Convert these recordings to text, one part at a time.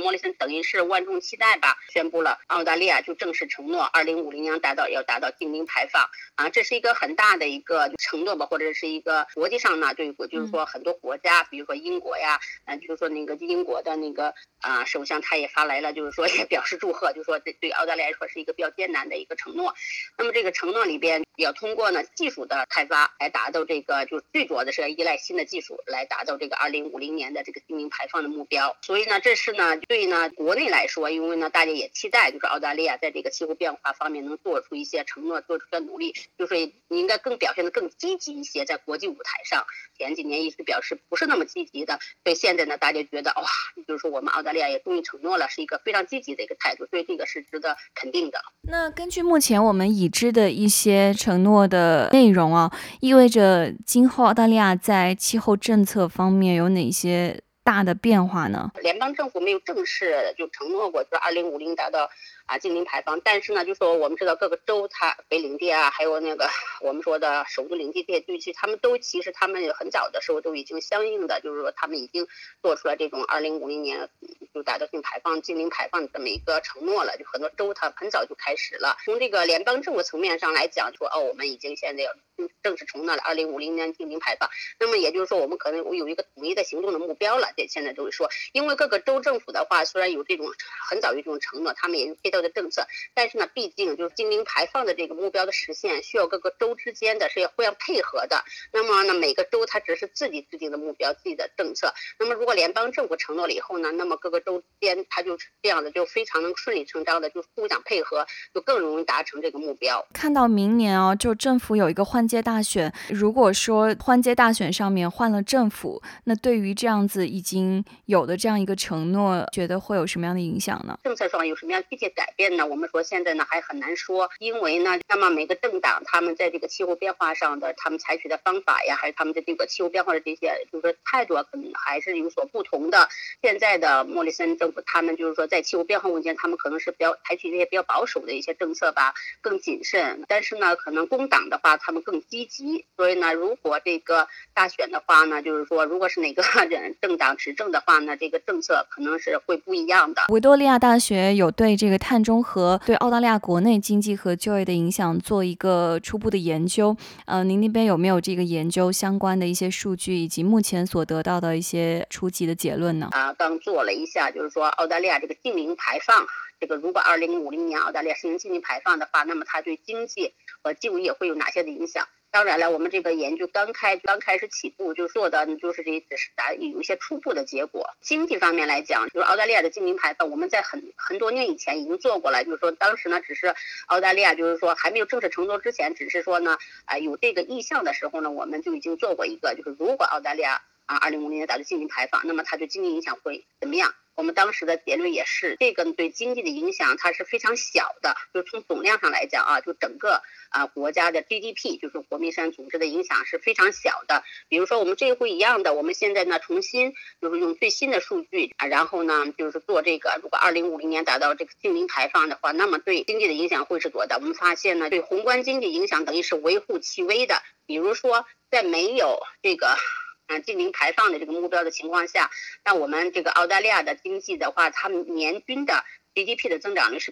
莫里森等于是万众期待吧，宣布了澳大利亚就正式承诺2050年要达到净零排放这是一个很大的一个承诺吧，或者是一个国际上呢，就是说很多国家，比如说英国呀，就是说那个英国的那个首相他也发来了，就是说也表示祝贺，就是说对澳大利亚来说是一个比较艰难的一个承诺。那么这个承诺里边要通过呢技术的开发来达到这个，就最主要的是要依赖新的技术来达到这个2050年的这个净零排放的目标。所以呢，这是呢对呢国内来说，因为呢大家也期待就是澳大利亚在这个气候变化方面能做出一些承诺，做出的努力，就是应该表现得更积极一些，在国际舞台上。前几年一直表示不是那么积极的，所以现在呢大家觉得哇，就是说我们澳大利亚也终于承诺了，是一个非常积极的一个态度，所以这个是值得肯定的。 那根据目前我们已知的一些承诺的内容意味着今后澳大利亚在气候政策方面有哪些大的变化呢？ 联邦政府没有正式就承诺过，就是2050达到净零排放，但是呢，就说我们知道各个州，它北领地还有那个我们说的首都领地这些地区，他们其实很早的时候都已经相应的，就是说他们已经做出了这种2050年就达到净零排放的这么一个承诺了，就很多州它很早就开始了。从这个联邦政府层面上来讲，说我们已经现在要正式承诺了2050年净零排放，那么也就是说我们可能有一个统一的行动的目标了。这现在都是说，因为各个州政府的话，虽然有这种很早有这种承诺，他们也有配套的政策，但是呢，毕竟就是净零排放的这个目标的实现，需要各个州之间的是要互相配合的。那么呢，每个州它只是自己制定的目标、自己的政策。那么如果联邦政府承诺了以后呢，那么各个州之间它就这样的就非常能顺理成章的就互相配合，就更容易达成这个目标。 看到明年就政府有一个换届大选，如果说换届大选上面换了政府，那对于这样子已经有的这样一个承诺，觉得会有什么样的影响呢？ 政策上有什么样具体改变呢？我们说现在呢还很难说，因为呢，那么每个政党他们在这个气候变化上的他们采取的方法呀，还有他们的这个气候变化的这些就是态度可能还是有所不同的。现在的莫里森政府他们就是说在气候变化问题他们可能是采取一些比较保守的一些政策吧，更谨慎。但是呢，可能工党的话他们更积极。所以呢，如果这个大选的话呢，就是说如果是哪个政党执政的话呢，这个政策可能是会不一样的。 维多利亚大学有对这个碳中和对澳大利亚国内经济和就业的影响做一个初步的研究，您那边有没有这个研究相关的一些数据，以及目前所得到的一些初级的结论呢？ 刚做了一下，就是说澳大利亚这个净零排放，这个如果2050年澳大利亚实行净零排放的话，那么它对经济和就业会有哪些的影响？当然了，我们这个研究刚开始起步，就做的就是这只是有一些初步的结果。经济方面来讲，就是澳大利亚的净零排放，我们在很多年以前已经做过了。就是说当时呢，只是澳大利亚就是说还没有正式承诺之前，只是说呢有这个意向的时候呢，我们就已经做过一个，就是如果澳大利亚2050年达到净零排放，那么它对经济影响会怎么样？我们当时的结论也是，这个对经济的影响它是非常小的，就从总量上来讲就整个国家的 GDP， 就是国民生产总值的影响是非常小的。比如说我们这回一样的，我们现在呢重新就是用最新的数据然后呢就是做这个，如果2050年达到这个净零排放的话，那么对经济的影响会是多大？我们发现呢，对宏观经济影响等于是微乎其微的。比如说在没有这个净零排放的这个目标的情况下，那我们这个澳大利亚的经济的话，他们年均的 GDP 的增长率是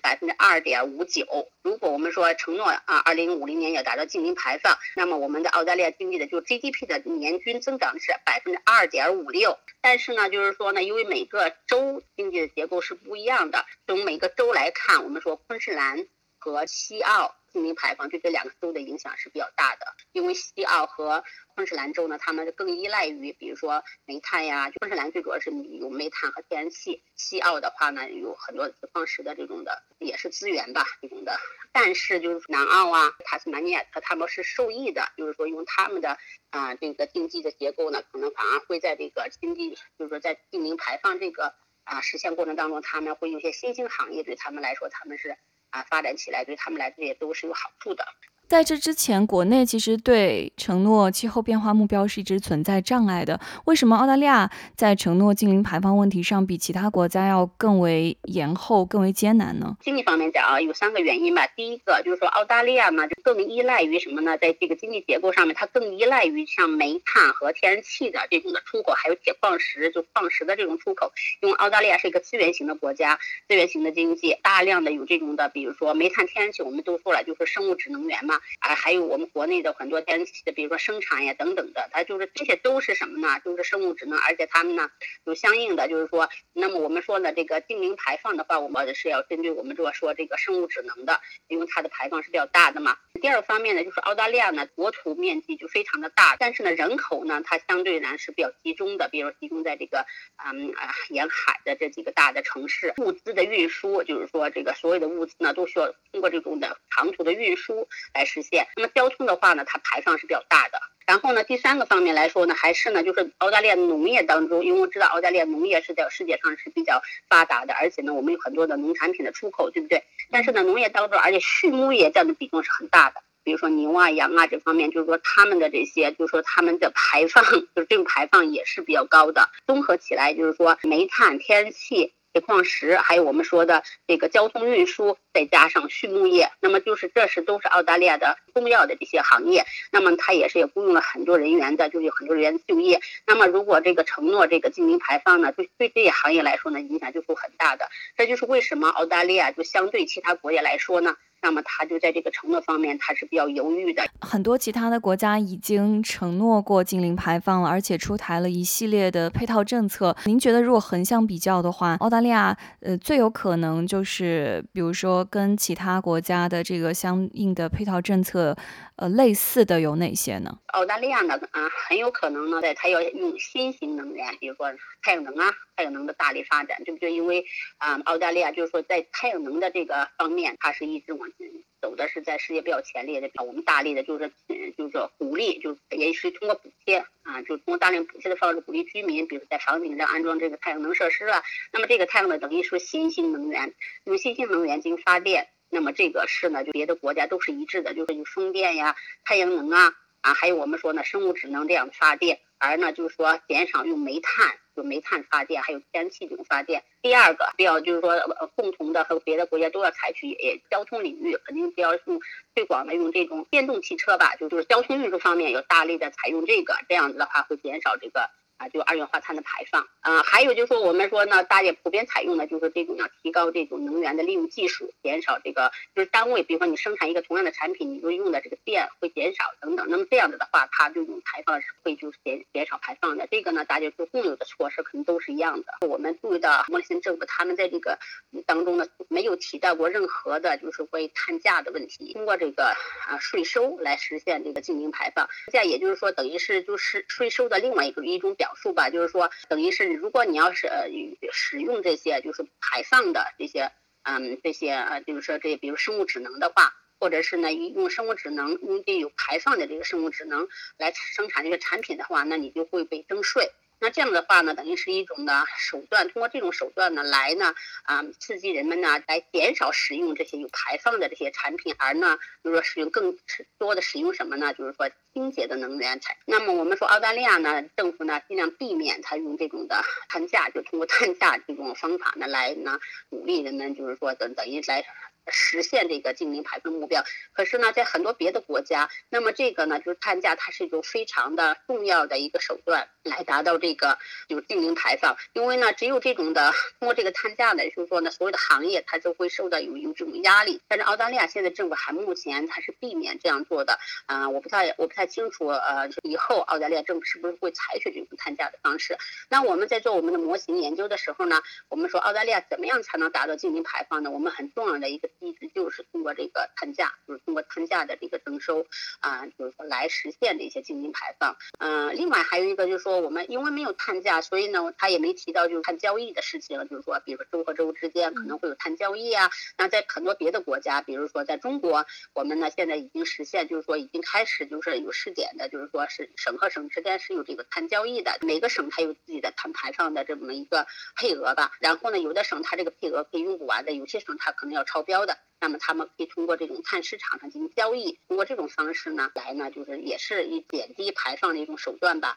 2.59%。如果我们说承诺2050年要达到净零排放，那么我们的澳大利亚经济的就 GDP 的年均增长是2.56%。但是呢，就是说呢，因为每个州经济的结构是不一样的，从每个州来看，我们说昆士兰和西澳净零排放对这两个州的影响是比较大的。因为西澳和昆士兰州呢，他们更依赖于比如说煤炭呀，昆士兰最主要是有煤炭和天然气，西澳的话呢有很多矿石的这种的也是资源吧这种的。但是就是南澳塔斯马尼亚他们是受益的，就是说用他们的这个经济的结构呢，可能反而会在这个经济就是说在净零排放这个实现过程当中，他们会有些新兴行业，对他们来说他们是发展起来，对他们来说也都是有好处的。 在这之前，国内其实对承诺气候变化目标是一直存在障碍的。为什么澳大利亚在承诺净零排放问题上比其他国家要更为延后、更为艰难呢？ 经济方面讲有3个原因吧。第一个就是说澳大利亚呢，就更依赖于什么呢？在这个经济结构上面，它更依赖于像煤炭和天然气的这种的出口，还有铁矿石，就矿石的这种出口。因为澳大利亚是一个资源型的国家，资源型的经济，大量的有这种的，比如说煤炭、天然气，我们都说了，就是生物质能源嘛，还有我们国内的很多天然气的，比如说生产呀等等的，它就是这些都是什么呢？就是生物质能，而且它们呢有相应的，就是说，那么我们说呢，这个净零排放的话，我们是要针对我们说这个生物质能的，因为它的排放是比较大的嘛。第二个方面呢，就是澳大利亚呢国土面积就非常的大，但是呢人口呢它相对呢是比较集中的，比如集中在这个沿海的这几个大的城市，物资的运输，就是说这个所有的物资呢都需要通过这种的长途的运输来实现。那么交通的话呢，它排放是比较大的。然后呢，第三个方面来说呢，还是呢，就是澳大利亚农业当中，因为我知道澳大利亚农业是在世界上是比较发达的，而且呢，我们有很多的农产品的出口，对不对？但是呢，农业当中，而且畜牧业占的比重是很大的。比如说牛啊、羊啊这方面，就是说他们的这些，就是说他们的排放，就是这种排放也是比较高的。综合起来，就是说煤炭、天然气、铁矿石，还有我们说的这个交通运输，再加上畜牧业，那么就是这都是澳大利亚的重要的这些行业。那么它也雇佣了很多人员的，就是有很多人员就业。那么如果这个承诺这个净零排放呢，对这些行业来说呢，影响就是很大的。这就是为什么澳大利亚就相对其他国家来说呢，那么它就在这个承诺方面它是比较犹豫的。 很多其他的国家已经承诺过净零排放了，而且出台了一系列的配套政策。您觉得如果横向比较的话，澳大利亚最有可能就是比如说跟其他国家的这个相应的配套政策类似的有哪些呢？ 澳大利亚呢很有可能呢它要用新型能源，比如说太阳能的大力发展，对不对？因为澳大利亚就是说在太阳能的这个方面，它是一直往前走的，是在世界比较前列的。我们大力的就是鼓励，就也是通过补贴就通过大量补贴的方式鼓励居民，比如在房顶上安装这个太阳能设施了。那么这个太阳能等于是新型能源，用新型能源进行发电。那么这个是呢，就别的国家都是一致的，就是有风电呀、太阳能还有我们说呢生物质能这样发电，而呢就是说减少用煤炭，就煤炭发电，还有天然气这种发电。第二个比较就是说共同的和别的国家都要采取，交通领域肯定比较推广的用这种电动汽车吧，就是交通运输方面有大力的采用这个，这样子的话会减少这个就二氧化碳的排放。还有就是说我们说呢，大家普遍采用的就是这种要提高这种能源的利用技术，减少这个就是单位，比如说你生产一个同样的产品，你就用的这个电会减少等等。那么这样子的话，它这种排放是会就是减少排放的。这个呢，大家就共有的措施可能都是一样的。我们注意到莫里森政府他们在这个当中呢，没有提到过任何的就是关于碳价的问题，通过这个税收来实现这个净零排放。这样也就是说，等于是就是税收的另外一种表述吧，就是说等于是如果你要是使用这些就是排放的这些就是说这比如生物质能的话，或者是呢用生物质能用这有排放的这个生物质能来生产这个产品的话，那你就会被征税。那这样的话呢，等于是一种的手段，通过这种手段呢来呢刺激人们呢来减少使用这些有排放的这些产品，而呢就是说使用更多的使用什么呢？就是说清洁的能源。那么我们说澳大利亚呢政府呢尽量避免它用这种的碳价，就通过碳价这种方法呢来呢鼓励人们就是说等于来实现这个净零排放目标。可是呢在很多别的国家，那么这个呢就是碳价它是一种非常的重要的一个手段来达到这个就是净零排放。因为呢只有这种的通过这个碳价呢，就是说呢所有的行业它就会受到有这种压力。但是澳大利亚现在政府目前它是避免这样做的我不太清楚以后澳大利亚政府是不是会采取这种碳价的方式。那我们在做我们的模型研究的时候呢，我们说澳大利亚怎么样才能达到净零排放呢？我们很重要的一个机制就是通过这个碳价，就是通过碳价的这个征收就是说来实现这些净零排放。另外还有一个就是说我们因为没有碳价，所以呢他也没提到就是碳交易的事情，就是说比如说州和州之间可能会有碳交易那在很多别的国家，比如说在中国，我们呢现在已经实现就是说已经开始就是有试点的，就是说是省和省之间是有这个碳交易的，每个省它有自己的碳排放的这么一个配额吧。然后呢有的省它这个配额可以用不完的，有些省它可能要超标的，那么他们可以通过这种碳市场上进行交易，通过这种方式呢来呢就是也是减低排放的一种手段吧。